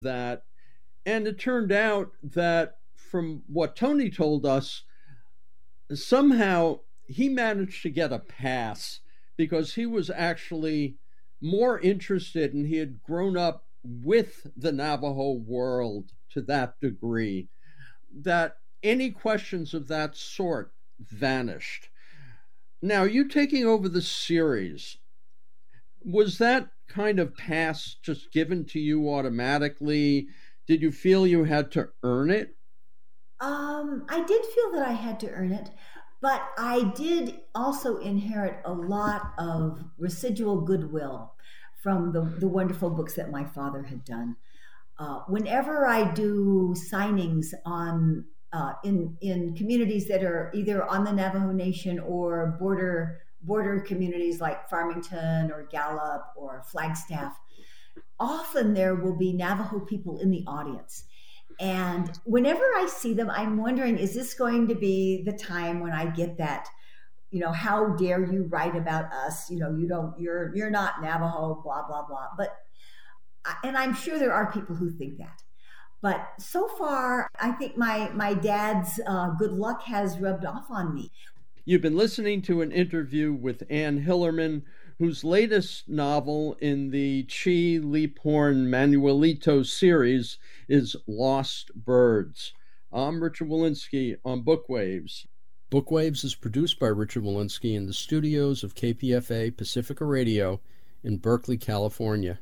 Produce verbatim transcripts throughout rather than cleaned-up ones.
that. And it turned out that from what Tony told us, somehow he managed to get a pass because he was actually more interested and he had grown up with the Navajo world to that degree that any questions of that sort vanished. Now, you taking over the series, was that kind of pass just given to you automatically? Did you feel you had to earn it? Um, I did feel that I had to earn it, but I did also inherit a lot of residual goodwill from the, the wonderful books that my father had done. Uh, whenever I do signings on uh, in in communities that are either on the Navajo Nation or border border communities like Farmington or Gallup or Flagstaff, often there will be Navajo people in the audience. And whenever I see them, I'm wondering, is this going to be the time when I get that, you know, how dare you write about us? You know, you don't, you're, you're not Navajo, blah, blah, blah. But, and I'm sure there are people who think that. But so far, I think my, my dad's uh, good luck has rubbed off on me. You've been listening to an interview with Anne Hillerman, whose latest novel in the Chi Leaphorn Manuelito series is Lost Birds. I'm Richard Wolinsky on Bookwaves. Bookwaves is produced by Richard Wolinsky in the studios of K P F A Pacifica Radio in Berkeley, California.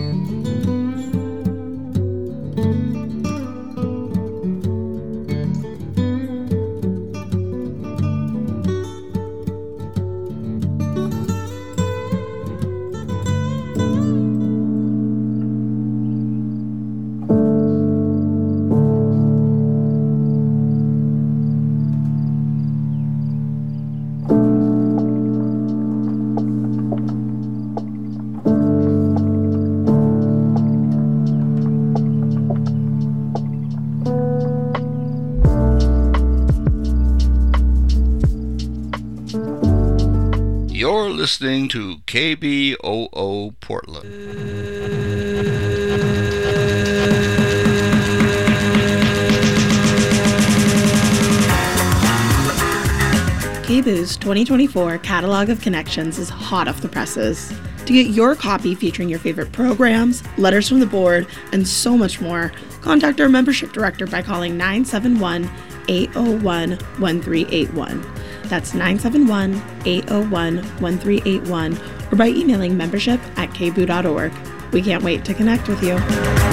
Listening to K B O O Portland. K B O O's twenty twenty-four Catalog of Connections is hot off the presses. To get your copy featuring your favorite programs, letters from the board, and so much more, contact our membership director by calling nine seven one, eight oh one, one three eight one. That's nine seven one, eight oh one, one three eight one, or by emailing membership at k b o dot org. We can't wait to connect with you.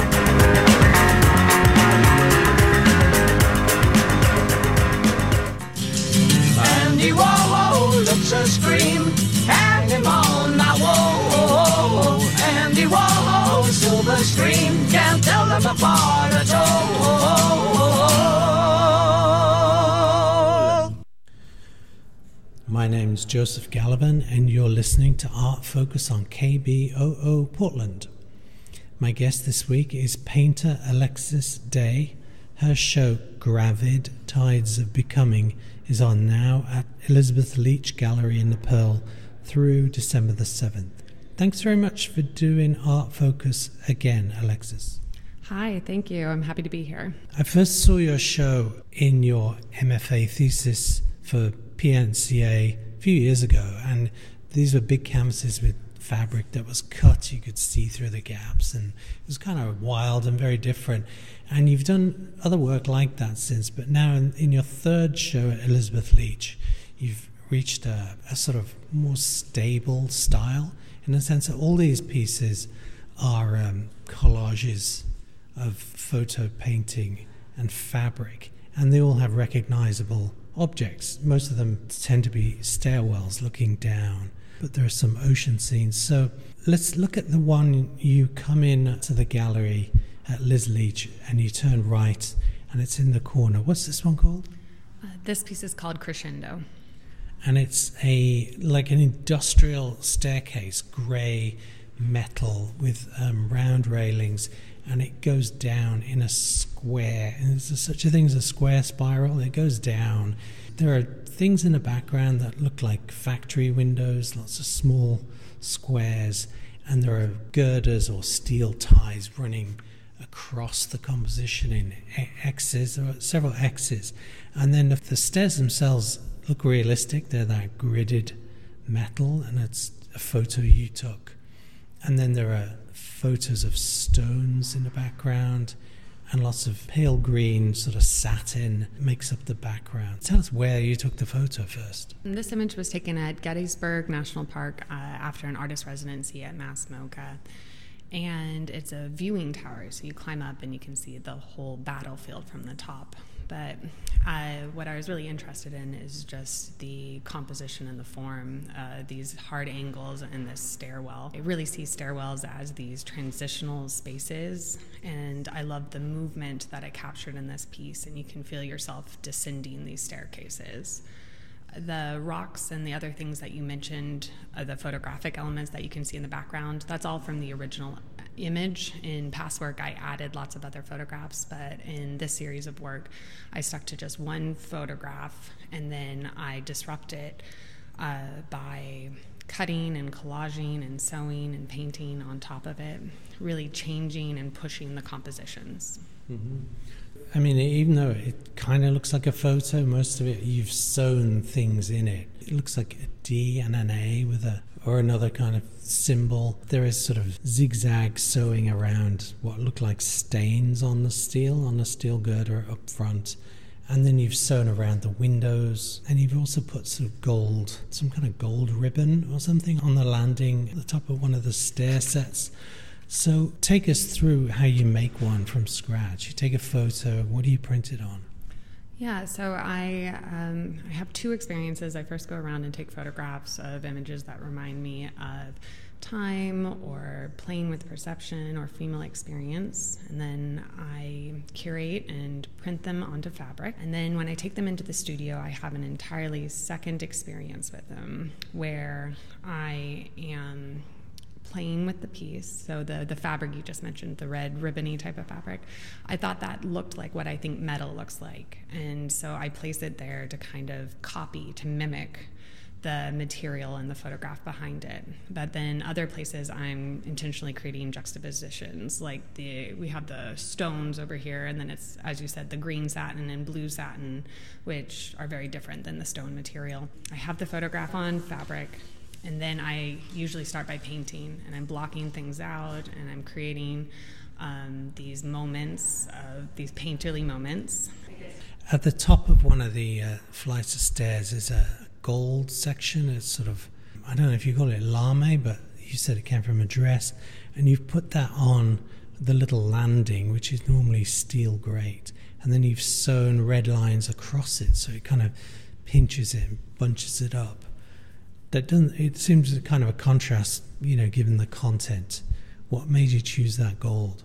Andy Warhol looks a scream, hang him on my wall. Andy Warhol, silver scream, can't tell them apart at all. My name's Joseph Gallivan, and you're listening to Art Focus on K B O O Portland. My guest this week is painter Alexis Day. Her show, Gravid, Tides of Becoming, is on now at Elizabeth Leach Gallery in the Pearl through December the seventh. Thanks very much for doing Art Focus again, Alexis. Hi, thank you. I'm happy to be here. I first saw your show in your M F A thesis for P N C A a few years ago, and these were big canvases with fabric that was cut. You could see through the gaps, and it was kind of wild and very different. And you've done other work like that since, but now in, in your third show at Elizabeth Leach, you've reached a, a sort of more stable style, in the sense that all these pieces are um, collages of photo painting and fabric, and they all have recognizable objects. Most of them tend to be stairwells looking down, but there are some ocean scenes. So let's look at the one you come in to the gallery at Liz Leach and you turn right and it's in the corner. What's this one called? Uh, this piece is called Crescendo. And it's a like an industrial staircase, grey metal with um, round railings, and it goes down in a square. And there's such a thing as a square spiral. It goes down. There are things in the background that look like factory windows, lots of small squares, and there are girders or steel ties running across the composition in X's, or several X's. And then if the stairs themselves look realistic, they're that gridded metal, and it's a photo you took. And then there are photos of stones in the background, and lots of pale green sort of satin makes up the background. Tell us where you took the photo first. This image was taken at Gettysburg National Park uh, after an artist residency at Mass MoCA. And it's a viewing tower, so you climb up and you can see the whole battlefield from the top. But uh, what I was really interested in is just the composition and the form, uh, these hard angles and this stairwell. I really see stairwells as these transitional spaces, and I love the movement that I captured in this piece, and you can feel yourself descending these staircases. The rocks and the other things that you mentioned, uh, the photographic elements that you can see in the background, that's all from the original image. In past work, I added lots of other photographs, but in this series of work, I stuck to just one photograph, and then I disrupt it uh, by cutting and collaging and sewing and painting on top of it, really changing and pushing the compositions. Mm-hmm. I mean, even though it kind of looks like a photo, most of it, you've sewn things in it. It looks like a D and an A with a, or another kind of symbol. There is sort of zigzag sewing around what look like stains on the steel, on the steel girder up front. And then you've sewn around the windows, and you've also put sort of gold, some kind of gold ribbon or something on the landing at the top of one of the stair sets. So take us through how you make one from scratch. You take a photo, what do you print it on? Yeah, so I, um, I have two experiences. I first go around and take photographs of images that remind me of time or playing with perception or female experience, and then I curate and print them onto fabric. And then when I take them into the studio, I have an entirely second experience with them where I am playing with the piece. So the, the fabric you just mentioned, the red ribbony type of fabric, I thought that looked like what I think metal looks like. And so I place it there to kind of copy, to mimic the material and the photograph behind it. But then other places I'm intentionally creating juxtapositions, like the we have the stones over here, and then it's, as you said, the green satin and blue satin, which are very different than the stone material. I have the photograph on fabric, and then I usually start by painting, and I'm blocking things out, and I'm creating um, these moments, of these painterly moments. At the top of one of the uh, flights of stairs is a gold section. It's sort of, I don't know if you call it lame, but you said it came from a dress, and you've put that on the little landing, which is normally steel grate, and then you've sewn red lines across it, so it kind of pinches it and bunches it up. That doesn't, it seems kind of a contrast, you know, given the content. What made you choose that gold?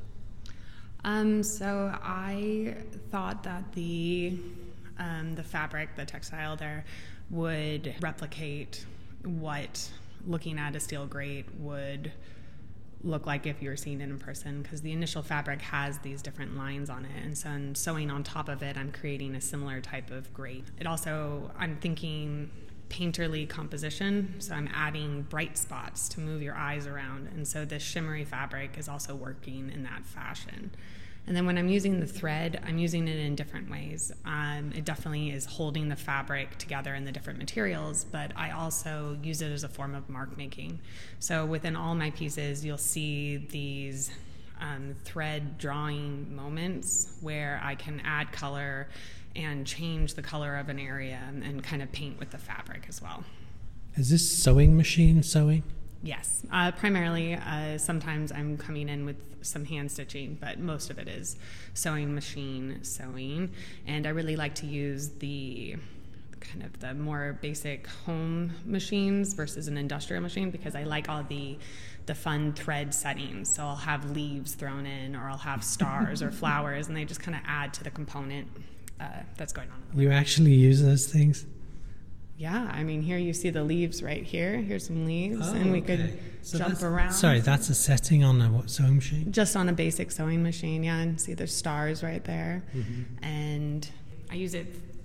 Um, so I thought that the um, the fabric, the textile there, would replicate what looking at a steel grate would look like if you were seeing it in person, because the initial fabric has these different lines on it, and so in sewing on top of it, I'm creating a similar type of grate. It also, I'm thinking painterly composition, so I'm adding bright spots to move your eyes around, and so this shimmery fabric is also working in that fashion. And then when I'm using the thread, I'm using it in different ways. Um, it definitely is holding the fabric together in the different materials, but I also use it as a form of mark making. So within all my pieces, you'll see these um, thread drawing moments where I can add color and change the color of an area and, and kind of paint with the fabric as well. Is this sewing machine sewing? Yes, uh, primarily. Uh, sometimes I'm coming in with some hand stitching, but most of it is sewing machine sewing. And I really like to use the kind of the more basic home machines versus an industrial machine, because I like all the the fun thread settings. So I'll have leaves thrown in, or I'll have stars or flowers, and they just kind of add to the component uh, that's going on. You actually use those things? Yeah, I mean, here you see the leaves right here. Here's some leaves, oh, and we okay. could so jump around. Sorry, that's a setting on a what, sewing machine? Just on a basic sewing machine, yeah, and see there's stars right there. Mm-hmm. And I use it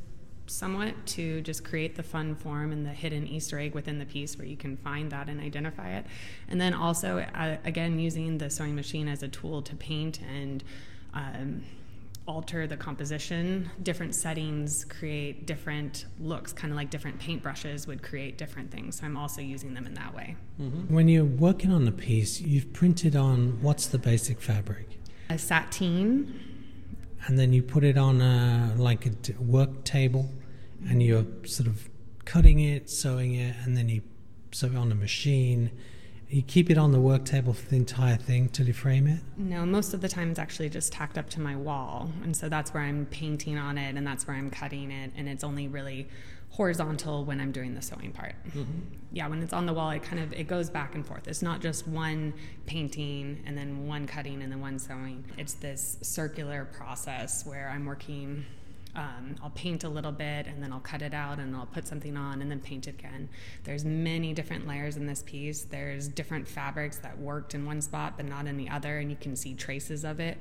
somewhat to just create the fun form and the hidden Easter egg within the piece where you can find that and identify it. And then also, uh, again, using the sewing machine as a tool to paint and um, alter the composition. Different settings create different looks, kind of like different paintbrushes would create different things. So I'm also using them in that way. Mm-hmm. When you're working on the piece, you've printed on, what's the basic fabric? A sateen. And then you put it on a, like a t- work table, and you're sort of cutting it, sewing it, and then you sew it on the machine. You keep it on the work table for the entire thing till you frame it? No, most of the time it's actually just tacked up to my wall. And so that's where I'm painting on it, and that's where I'm cutting it. And it's only really horizontal when I'm doing the sewing part. Mm-hmm. Yeah, when it's on the wall, it kind of, it goes back and forth. It's not just one painting and then one cutting and then one sewing. It's this circular process where I'm working. Um, I'll paint a little bit, and then I'll cut it out, and I'll put something on, and then paint it again. There's many different layers in this piece. There's different fabrics that worked in one spot but not in the other, and you can see traces of it.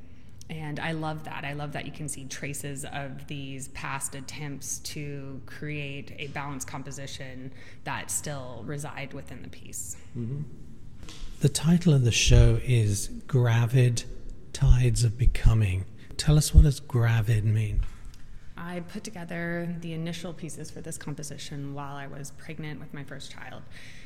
And I love that. I love that you can see traces of these past attempts to create a balanced composition that still reside within the piece. Mm-hmm. The title of the show is Gravid Tides of Becoming. Tell us, what does gravid mean? I put together the initial pieces for this composition while I was pregnant with my first child.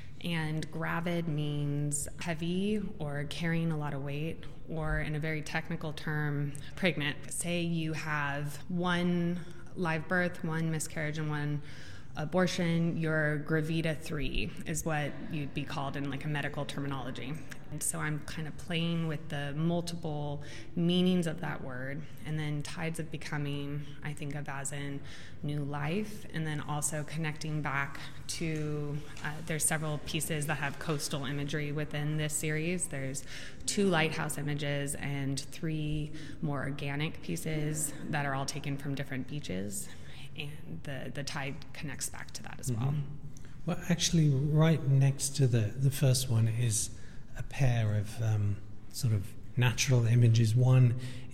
And gravid means heavy or carrying a lot of weight, or in a very technical term, pregnant. Say you have one live birth, one miscarriage, and one abortion, your gravida three is what you'd be called in like a medical terminology. And so I'm kind of playing with the multiple meanings of that word. And then tides of becoming, I think of as in new life, and then also connecting back to, uh, there's several pieces that have coastal imagery within this series. There's two lighthouse images and three more organic pieces that are all taken from different beaches. And the, the tide connects back to that as well. Mm-hmm. Well, actually, right next to the, the first one is a pair of um, sort of natural images. One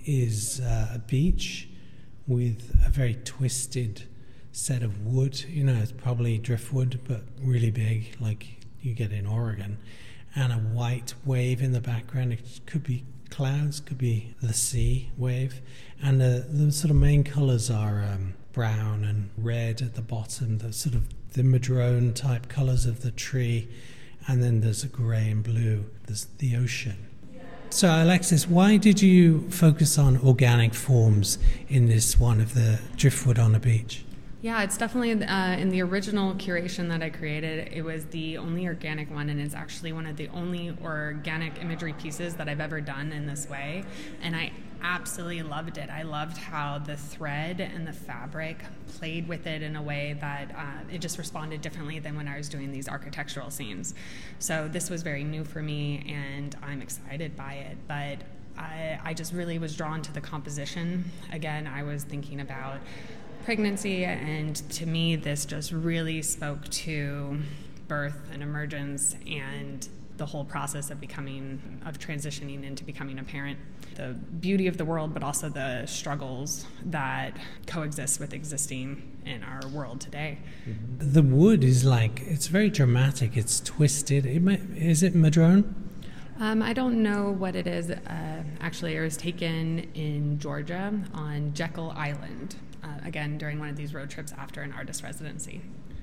is uh, a beach with a very twisted set of wood. You know, it's probably driftwood, but really big, like you get in Oregon. And a white wave in the background. It could be clouds, could be the sea wave. And the, the sort of main colors are um, brown and red at the bottom, the sort of the madrone type colors of the tree, and then there's a gray and blue, there's the ocean. So Alexis, why did you focus on organic forms in this one of the driftwood on the beach? Yeah, it's definitely uh, in the original curation that I created, it was the only organic one, and it's actually one of the only organic imagery pieces that I've ever done in this way. And I absolutely loved it. I loved how the thread and the fabric played with it in a way that uh, it just responded differently than when I was doing these architectural scenes. So this was very new for me, and I'm excited by it. But I, I just really was drawn to the composition. Again, I was thinking about pregnancy, and to me this just really spoke to birth and emergence and the whole process of becoming, of transitioning into becoming a parent. The beauty of the world, but also the struggles that coexist with existing in our world today. The wood is like, it's very dramatic, it's twisted. It may, is it madrone? Um, I don't know what it is. Uh, actually, it was taken in Georgia on Jekyll Island, uh, again, during one of these road trips after an artist residency.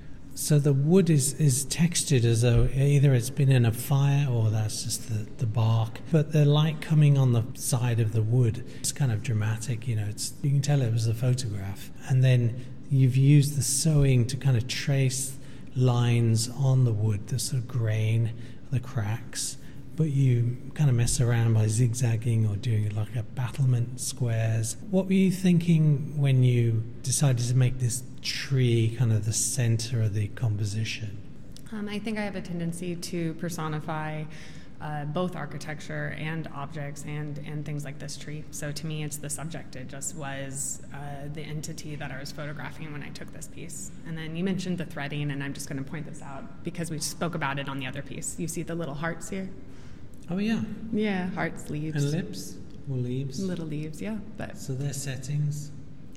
So the wood is, is textured as though either it's been in a fire or that's just the, the bark. But the light coming on the side of the wood, it's kind of dramatic, you know, it's, you can tell it was a photograph. And then you've used the sewing to kind of trace lines on the wood, the sort of grain, the cracks. But you kind of mess around by zigzagging or doing like a battlement squares. What were you thinking when you decided to make this tree kind of the center of the composition? Um, I think I have a tendency to personify uh, both architecture and objects and, and things like this tree. So to me, it's the subject. It just was uh, the entity that I was photographing when I took this piece. And then you mentioned the threading, and I'm just going to point this out because we spoke about it on the other piece. You see the little hearts here? Oh, yeah. Yeah, hearts, leaves. And lips or leaves? Little leaves, yeah. But so they're settings? Yeah.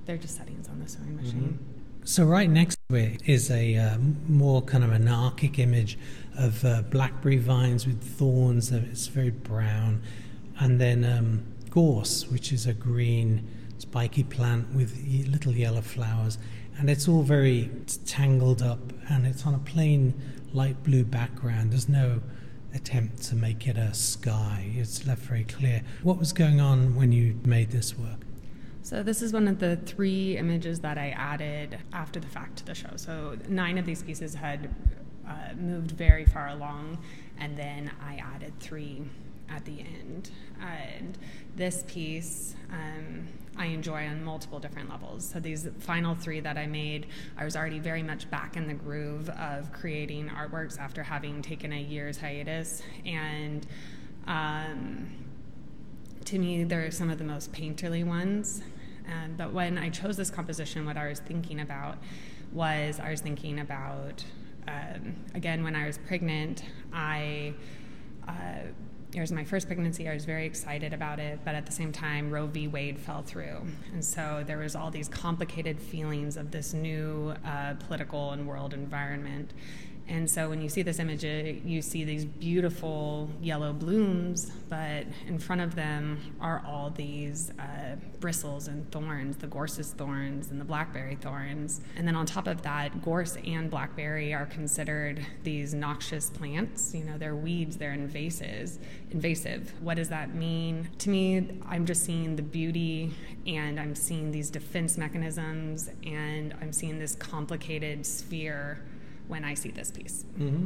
they're just settings on the sewing machine. Mm-hmm. So right next to it is a uh, more kind of anarchic image of uh, blackberry vines with thorns. It's very brown. And then um, gorse, which is a green spiky plant with y- little yellow flowers. And it's all very it's tangled up, and it's on a plain light blue background. There's no attempt to make it a sky. It's left very clear. What was going on when you made this work? So this is one of the three images that I added after the fact to the show. So nine of these pieces had uh, moved very far along, and then I added three at the end. And this piece um, I enjoy on multiple different levels. So these final three that I made, I was already very much back in the groove of creating artworks after having taken a year's hiatus. And um, to me, they're some of the most painterly ones. Um, but when I chose this composition, what I was thinking about was I was thinking about, um, again, when I was pregnant, I... Uh, It was my first pregnancy. I was very excited about it, but at the same time, Roe v. Wade fell through. And so there was all these complicated feelings of this new uh, political and world environment. And so when you see this image, you see these beautiful yellow blooms, but in front of them are all these uh, bristles and thorns, the gorse's thorns and the blackberry thorns. And then on top of that, gorse and blackberry are considered these noxious plants. You know, they're weeds, they're invasive. Invasive. What does that mean? To me, I'm just seeing the beauty, and I'm seeing these defense mechanisms, and I'm seeing this complicated sphere when I see this piece. Mm-hmm.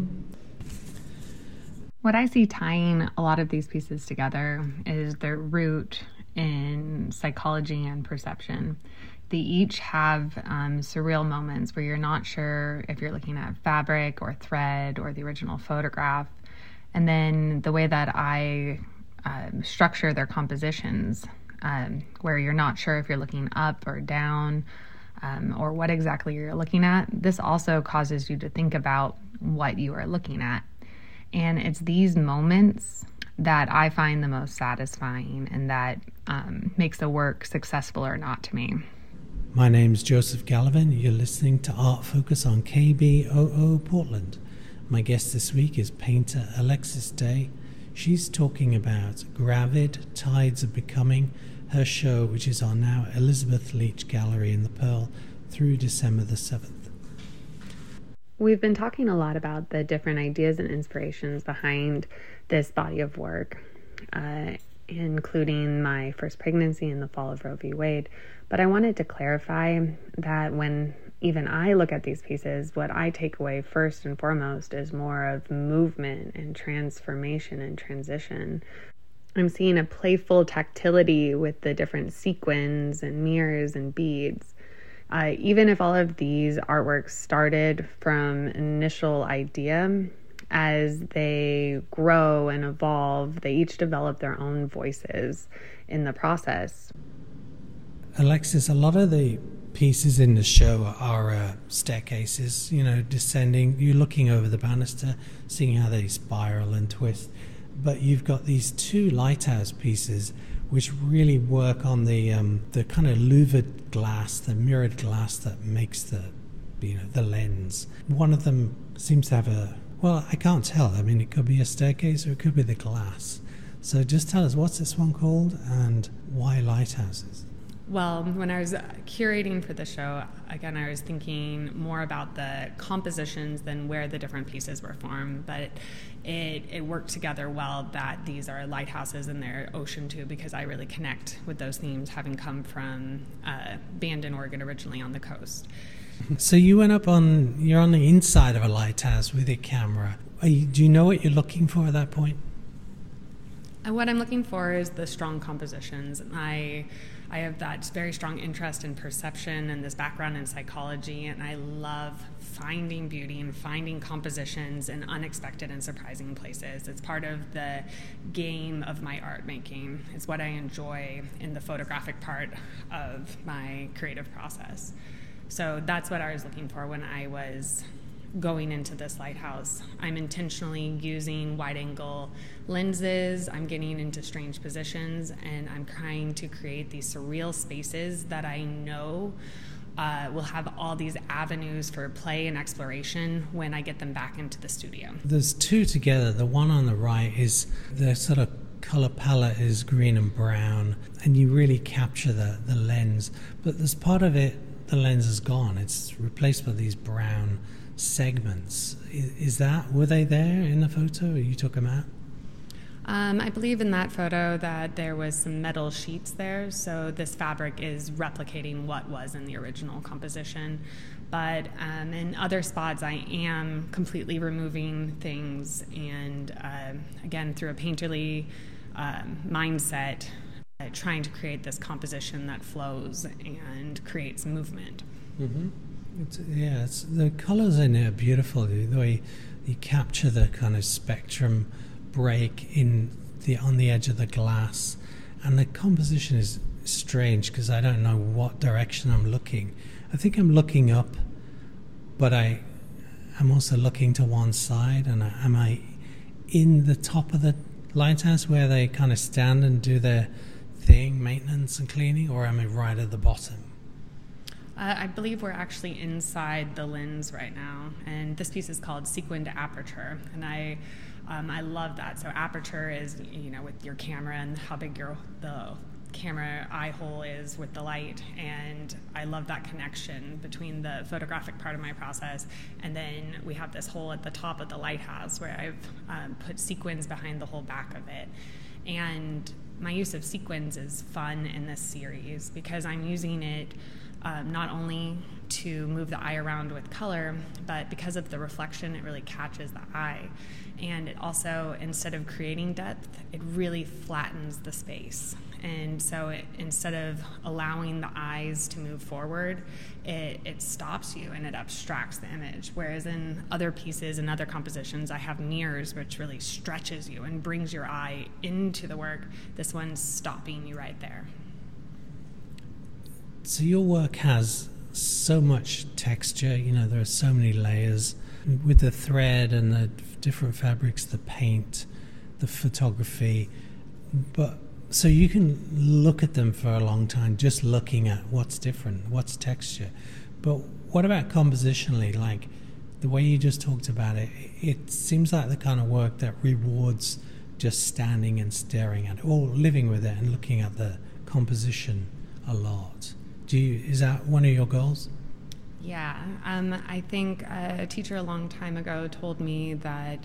What I see tying a lot of these pieces together is their root in psychology and perception. They each have um, surreal moments where you're not sure if you're looking at fabric or thread or the original photograph. And then the way that I um, structure their compositions, um, where you're not sure if you're looking up or down, Um, or what exactly you're looking at, this also causes you to think about what you are looking at. And it's these moments that I find the most satisfying, and that um, makes the work successful or not to me. My name's Joseph Gallivan. You're listening to Art Focus on K B O O Portland. My guest this week is painter Alexis Day. She's talking about Gravid, Tides of Becoming, her show, which is on now Elizabeth Leach Gallery in the Pearl through December the seventh. We've been talking a lot about the different ideas and inspirations behind this body of work, uh, including my first pregnancy and the fall of Roe v. Wade. But I wanted to clarify that when even I look at these pieces, what I take away first and foremost is more of movement and transformation and transition. I'm seeing a playful tactility with the different sequins and mirrors and beads. Uh, even if all of these artworks started from initial idea, as they grow and evolve, they each develop their own voices in the process. Alexis, a lot of the pieces in the show are uh, staircases, you know, descending. You're looking over the banister, seeing how they spiral and twist. But you've got these two lighthouse pieces which really work on the um, the kind of louvered glass, the mirrored glass that makes the, you know, the lens. One of them seems to have a, well, I can't tell. I mean, it could be a staircase or it could be the glass. So just tell us, what's this one called and why lighthouses? Well, when I was curating for the show, again, I was thinking more about the compositions than where the different pieces were formed, but it, it worked together well that these are lighthouses and they're ocean too, because I really connect with those themes, having come from uh, Bandon, Oregon, originally on the coast. So you went up on, you're on the inside of a lighthouse with your camera. Are you, do you know what you're looking for at that point? And what I'm looking for is the strong compositions. I I have that very strong interest in perception and this background in psychology, and I love finding beauty and finding compositions in unexpected and surprising places. It's part of the game of my art making. It's what I enjoy in the photographic part of my creative process. So that's what I was looking for when I was going into this lighthouse. I'm intentionally using wide angle lenses, I'm getting into strange positions, and I'm trying to create these surreal spaces that I know uh, will have all these avenues for play and exploration when I get them back into the studio. There's two together. The one on the right is the sort of color palette is green and brown, and you really capture the, the lens. But there's part of it, the lens is gone. It's replaced by these brown segments. Is, is that, were they there in the photo, or you took them out? Um, I believe in that photo that there was some metal sheets there, so this fabric is replicating what was in the original composition. But um, in other spots, I am completely removing things, and uh, again, through a painterly um, mindset, uh, trying to create this composition that flows and creates movement. Mm-hmm. It's, yeah, it's, the colors in it are beautiful. The way you capture the kind of spectrum break in the on the edge of the glass, and the composition is strange because I don't know what direction I'm looking. I think I'm looking up, but I I'm also looking to one side. And I, am I in the top of the lighthouse where they kind of stand and do their thing, maintenance and cleaning, or am I right at the bottom? Uh, I believe we're actually inside the lens right now, and this piece is called Sequined Aperture, and I um, I love that. So aperture is, you know, with your camera and how big your the camera eye hole is with the light, and I love that connection between the photographic part of my process, and then we have this hole at the top of the lighthouse where I've um, put sequins behind the whole back of it. And my use of sequins is fun in this series because I'm using it Um, not only to move the eye around with color, but because of the reflection, it really catches the eye. And it also, instead of creating depth, it really flattens the space. And so it, instead of allowing the eyes to move forward, it, it stops you and it abstracts the image. Whereas in other pieces and other compositions, I have mirrors, which really stretches you and brings your eye into the work. This one's stopping you right there. So your work has so much texture, you know, there are so many layers with the thread and the different fabrics, the paint, the photography. But so you can look at them for a long time just looking at what's different, what's texture. But what about compositionally? Like the way you just talked about it, it seems like the kind of work that rewards just standing and staring at it, or living with it and looking at the composition a lot. Do you, is that one of your goals? Yeah, um, I think a teacher a long time ago told me that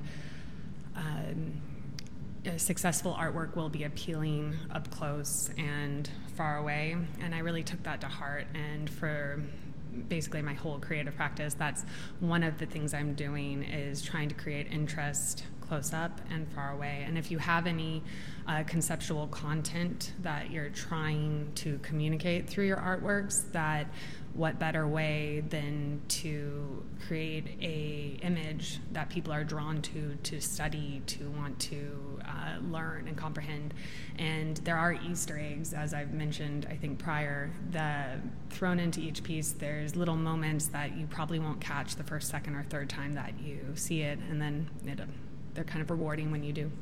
um, a successful artwork will be appealing up close and far away, and I really took that to heart. And for basically my whole creative practice, that's one of the things I'm doing, is trying to create interest close up and far away. And if you have any uh, conceptual content that you're trying to communicate through your artworks, that what better way than to create a image that people are drawn to, to study, to want to uh, learn and comprehend. And there are Easter eggs, as I've mentioned, I think prior, that thrown into each piece, there's little moments that you probably won't catch the first, second, or third time that you see it, and then it, they're kind of rewarding when you do.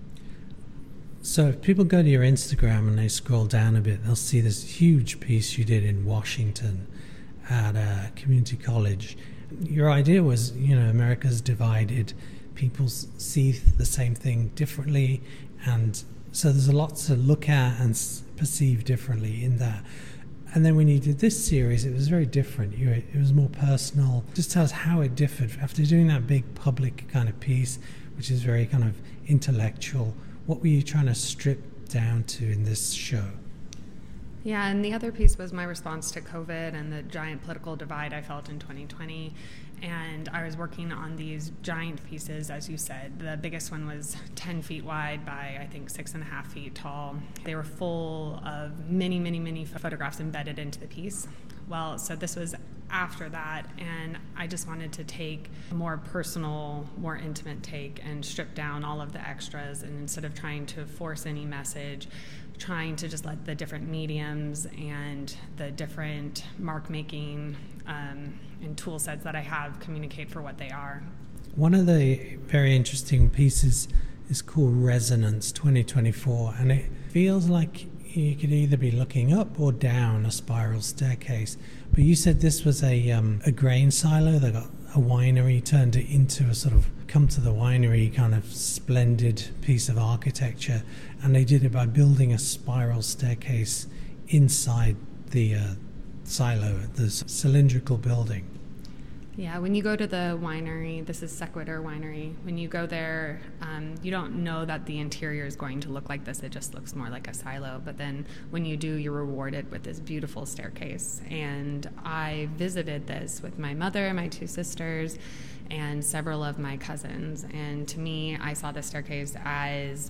So if people go to your Instagram and they scroll down a bit, they'll see this huge piece you did in Washington at a community college. Your idea was, you know, America's divided, people see the same thing differently, and so there's a lot to look at and perceive differently in that. And then when you did this series, it was very different. You, it was more personal. Just tell us how it differed after doing that big public kind of piece, which is very kind of intellectual. What were you trying to strip down to in this show? Yeah, and the other piece was my response to COVID and the giant political divide I felt in twenty twenty. And I was working on these giant pieces, as you said. The biggest one was ten feet wide by, I think, six and a half feet tall. They were full of many, many, many photographs embedded into the piece. Well, so this was after that, and I just wanted to take a more personal, more intimate take and strip down all of the extras, and instead of trying to force any message, trying to just let the different mediums and the different mark making um, and tool sets that I have communicate for what they are. One of the very interesting pieces is called Resonance twenty twenty-four, and it feels like you could either be looking up or down a spiral staircase. But you said this was a um, a grain silo that got a winery turned it into a sort of come to the winery kind of splendid piece of architecture, and they did it by building a spiral staircase inside the uh, silo, the cylindrical building. Yeah, when you go to the winery, this is Sequitur Winery, when you go there, um, you don't know that the interior is going to look like this. It just looks more like a silo. But then when you do, you're rewarded with this beautiful staircase. And I visited this with my mother, my two sisters, and several of my cousins. And to me, I saw the staircase as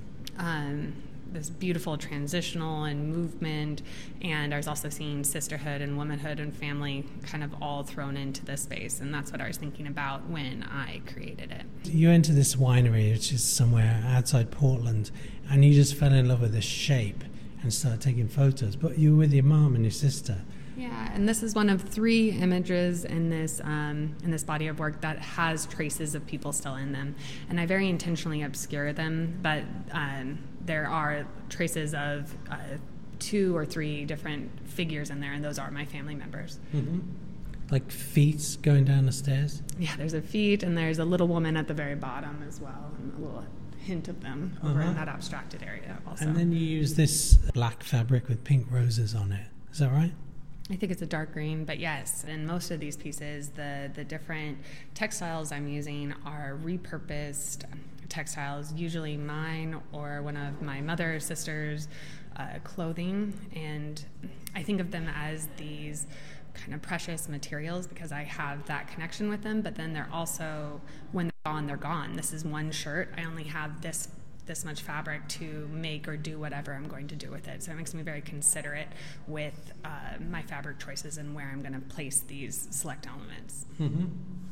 um, this beautiful transitional and movement, and I was also seeing sisterhood and womanhood and family kind of all thrown into this space, and that's what I was thinking about when I created it. You enter this winery, which is somewhere outside Portland, and you just fell in love with the shape and started taking photos, but you were with your mom and your sister. Yeah, and this is one of three images in this um, in this body of work that has traces of people still in them, and I very intentionally obscure them, but um, there are traces of uh, two or three different figures in there, and those are my family members. Mm-hmm. Like feet going down the stairs? Yeah, there's a feet, and there's a little woman at the very bottom as well, and a little hint of them over uh-huh. in that abstracted area also. And then you use this black fabric with pink roses on it. Is that right? I think it's a dark green, but yes, in most of these pieces, the, the different textiles I'm using are repurposed textiles, usually mine or one of my mother or sister's uh, clothing, and I think of them as these kind of precious materials because I have that connection with them, but then they're also, when they're gone, they're gone. This is one shirt. I only have this this much fabric to make or do whatever I'm going to do with it. So it makes me very considerate with uh, my fabric choices and where I'm going to place these select elements. Mm-hmm.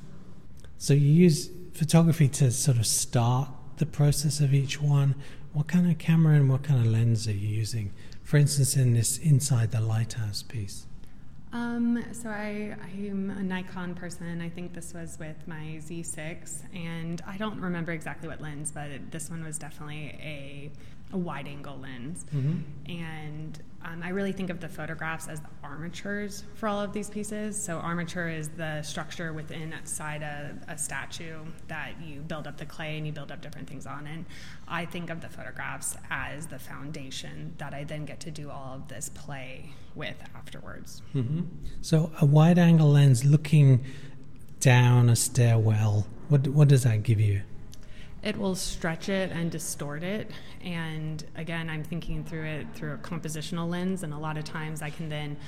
So you use photography to sort of start the process of each one. What kind of camera and what kind of lens are you using? For instance, in this Inside the Lighthouse piece. Um, so I, I'm a Nikon person. I think this was with my Z six, and I don't remember exactly what lens, but it, this one was definitely a, a wide-angle lens. Mm-hmm. And um, I really think of the photographs as the armatures for all of these pieces. So armature is the structure within inside a, a statue that you build up the clay and you build up different things on. And I think of the photographs as the foundation that I then get to do all of this play with afterwards. Mm-hmm. So a wide-angle lens looking down a stairwell, what what does that give you? It will stretch it and distort it. And again, I'm thinking through it through a compositional lens, and a lot of times I can then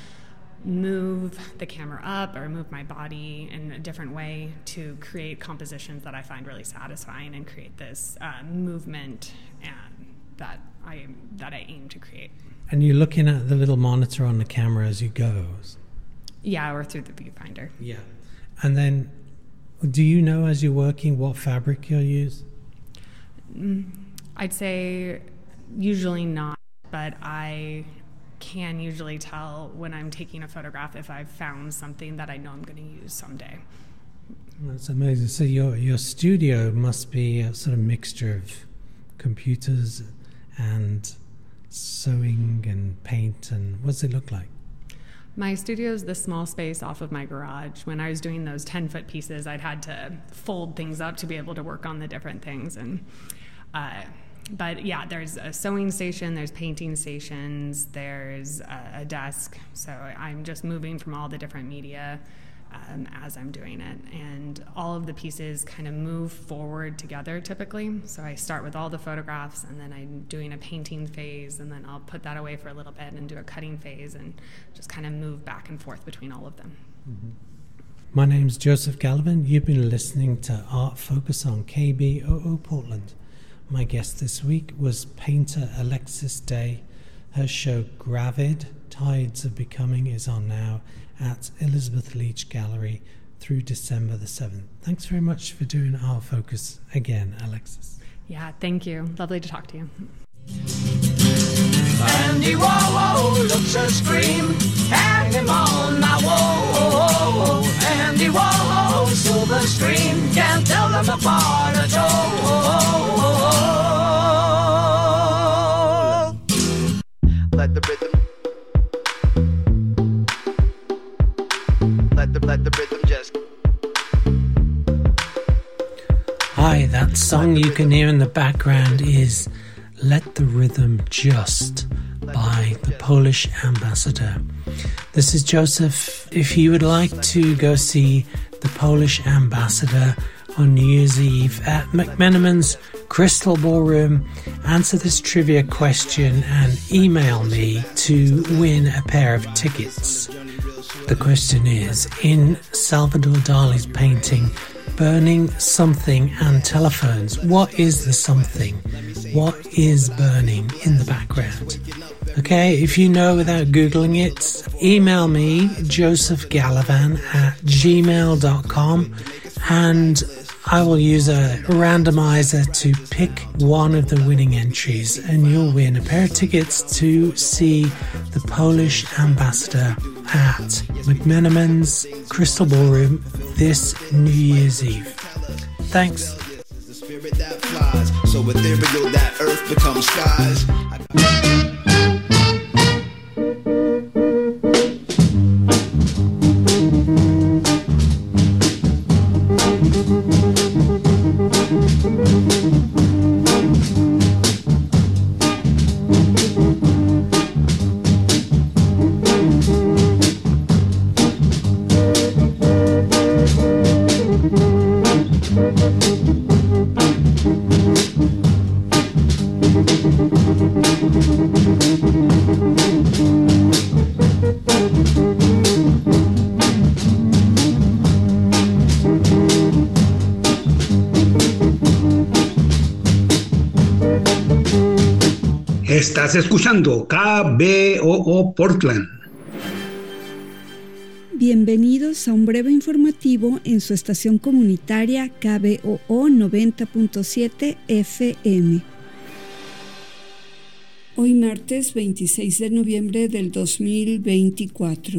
move the camera up or move my body in a different way to create compositions that I find really satisfying and create this uh, movement and that I that I aim to create. And you're looking at the little monitor on the camera as you go? Yeah, or through the viewfinder. Yeah. And then, do you know as you're working what fabric you'll use? I'd say usually not, but I can usually tell when I'm taking a photograph if I've found something that I know I'm going to use someday. That's amazing. So your your studio must be a sort of mixture of computers and sewing and paint, and what does it look like? My studio is this small space off of my garage. When I was doing those ten-foot pieces, I'd had to fold things up to be able to work on the different things. And uh, but yeah, there's a sewing station, there's painting stations, there's a, a desk. So I'm just moving from all the different media um, as I'm doing it. And all of the pieces kind of move forward together typically. So I start with all the photographs, and then I'm doing a painting phase, and then I'll put that away for a little bit and do a cutting phase and just kind of move back and forth between all of them. Mm-hmm. My name's Joseph Gallivan. You've been listening to Art Focus on K B O O Portland. My guest this week was painter Alexis Day. Her show Gravid, Tides of Becoming is on now at Elizabeth Leach Gallery through December the seventh. Thanks very much for doing Art Focus again, Alexis. Yeah, thank you. Lovely to talk to you. Andy Warhol looks a scream, hang him on my wall. them apart at all. Let the rhythm, let the let the rhythm just. Hi, that song you can hear in the background is Let the Rhythm Just by the Polish Ambassador. This is Joseph. If you would like to go see the Polish Ambassador on New Year's Eve at McMenamin's Crystal Ballroom, answer this trivia question and email me to win a pair of tickets. The question is, in Salvador Dali's painting Burning Something and Telephones, what is the something? What is burning in the background? Okay, if you know without Googling it, email me, josephgalavan at gmail dot com, and I will use a randomizer to pick one of the winning entries, and you'll win a pair of tickets to see the Polish Ambassador at McMenamin's Crystal Ballroom this New Year's Eve. Thanks. So ethereal that earth becomes skies. Estás escuchando K B O O Portland. Bienvenidos a un breve informativo en su estación comunitaria K B O O noventa punto siete F M. Hoy martes veintiséis de noviembre del dos mil veinticuatro.